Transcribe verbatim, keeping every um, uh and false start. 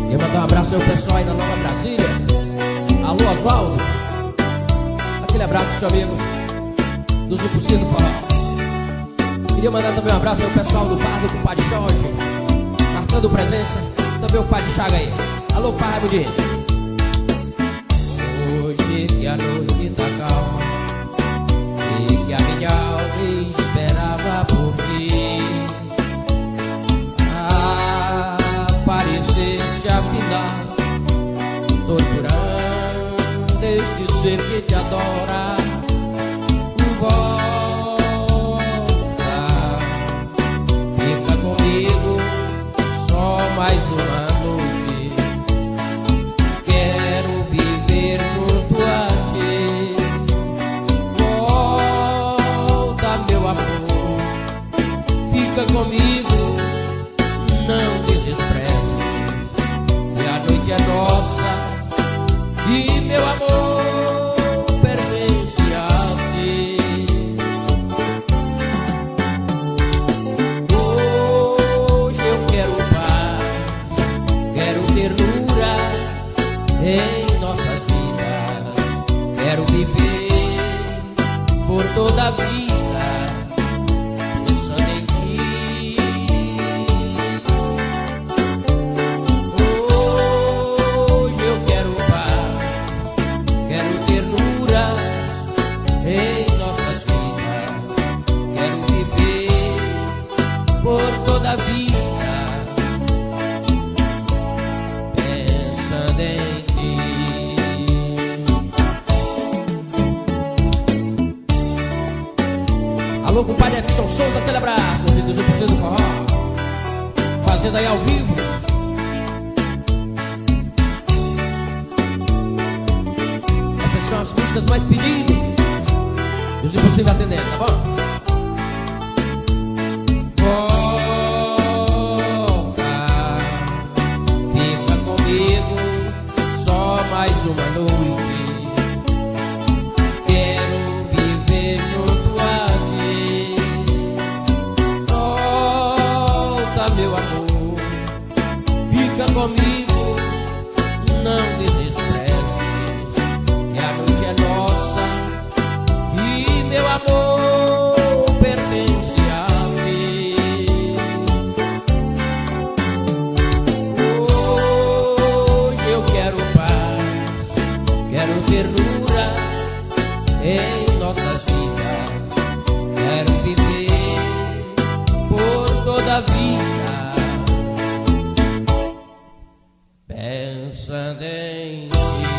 Quero mandar um abraço ao pessoal aí da Nova Brasília. Alô, Oswaldo. Aquele abraço pro seu amigo do Zucuci do Forró. Queria mandar também um abraço ao pessoal do bar do compadre Jorge, marcando presença. Também o padre Chaga aí. Alô, Parra Bonito. Hoje que a noite tá calma e que a minha alma esperava por mim, apareceste afinal, torturando este ser que te adora. Volta, fica comigo só mais uma noite. Quero viver junto a ti. Volta, meu amor, fica comigo, não desespreze, que a noite é nossa e meu amor pertence a ti. Hoje eu quero paz, quero ternura em nossas vidas. Quero viver por toda a vida pensando em ti. Hoje eu quero paz, quero ternura em nossas vidas. Quero viver por toda a vida pensando em ti. Alô, compadre Edson Souza, aquele abraço, meu filho do Zucuci do Forró, fazendo aí ao vivo. Essas são as músicas mais pedidas e os impossíveis atendendo, tá bom? Volta, fica comigo só mais uma noite. Quero viver junto a ti. Volta, meu amor, fica comigo, não desespreze, que a noite é nossa e meu amor pertence a ti. Hoje eu quero paz, quero ternura em nossas vidas. Quero viver por toda a vida pensando em ti.